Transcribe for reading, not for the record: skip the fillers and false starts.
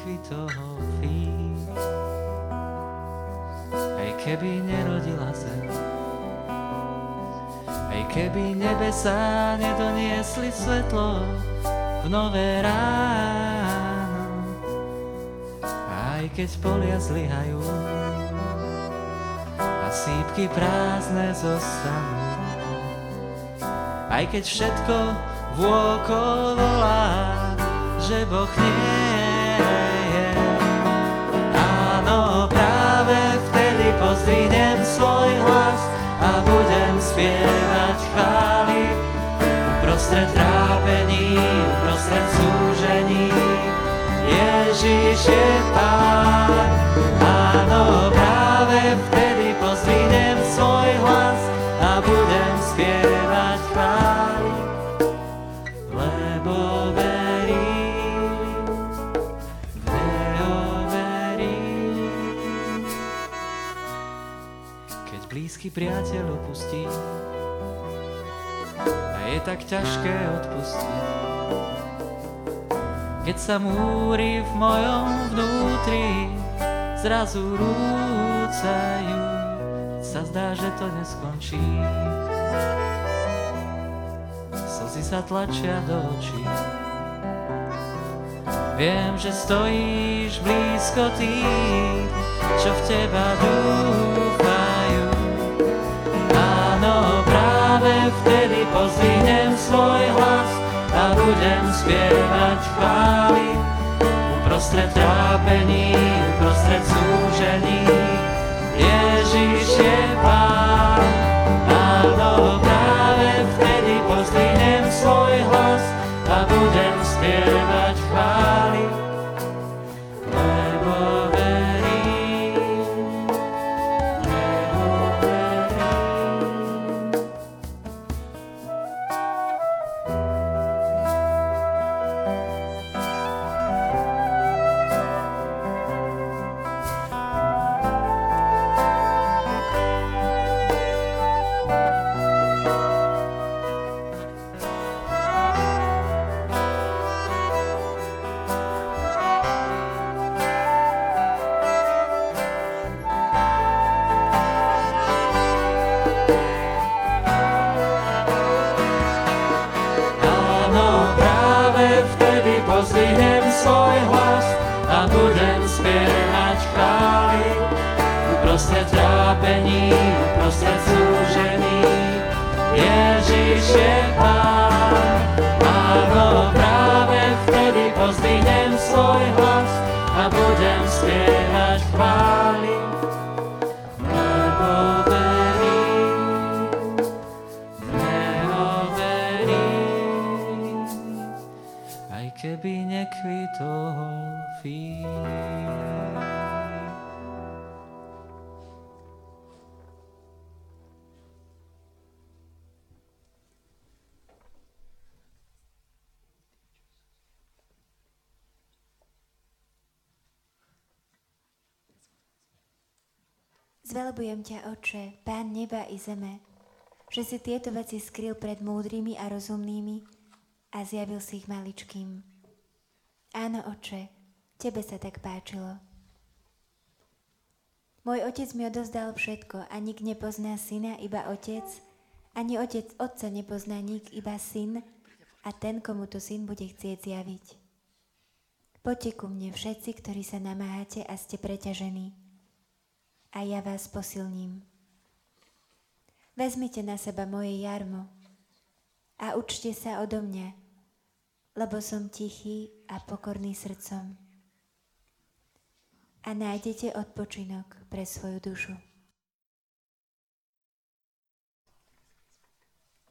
nekvitol fík. Aj keby nerodila zem, aj keby nebesá nedoniesli svetlo v nové ráno, aj keď polia zlyhajú a sípky prázdne zostanú, aj keď všetko vôkol volá, že Boh nie je. Áno, práve vtedy pozdvihnem svoj hlas a budem spievať chvály uprostred trápení, uprostred súžení. Ježiš je Pán. Áno, práve vtedy pozdvihnem svoj hlas a budem spievať chvály, lebo verím, v Neho verím. Keď blízky priateľ opustí a je tak ťažké odpustiť, keď sa múry v mojom vnútri zrazu rúcajú, sa zdá, že to neskončí. Slzy sa tlačia do očí. Viem, že stojíš blízko tých, čo v teba dúfajú. Áno, práve vtedy pozdvihnem svoj hlas a budem spievať chvály uprostred trápení, uprostred súžení. Ježiš je Pán. Áno, práve vtedy pozdvihnem svoj hlas a budem spievať chvály, lebo verím, lebo verím. Pozdvihnem svoj hlas a budem spievať chvály uprostred trápení, uprostred súžení. Ježiš je Pán. Áno, práve vtedy pozdvihnem svoj hlas a budem spievať chvály, lebo verím, v Neho verím. Aj keby nekvitol fík. Zvelebujem ťa, Otče, Pán neba i zeme, že si tieto veci skryl pred múdrymi a rozumnými a zjavil si ich maličkým. Áno, Otče, tebe sa tak páčilo. Môj otec mi odovzdal všetko a nik nepozná syna, iba otec, ani otec otca nepozná nik, iba syn a ten, komu to syn bude chcieť zjaviť. Poďte ku mne všetci, ktorí sa namáhate a ste preťažení, a ja vás posilním. Vezmite na seba moje jarmo a učte sa odo mňa, lebo som tichý a pokorný srdcom. A nájdete odpočinok pre svoju dušu.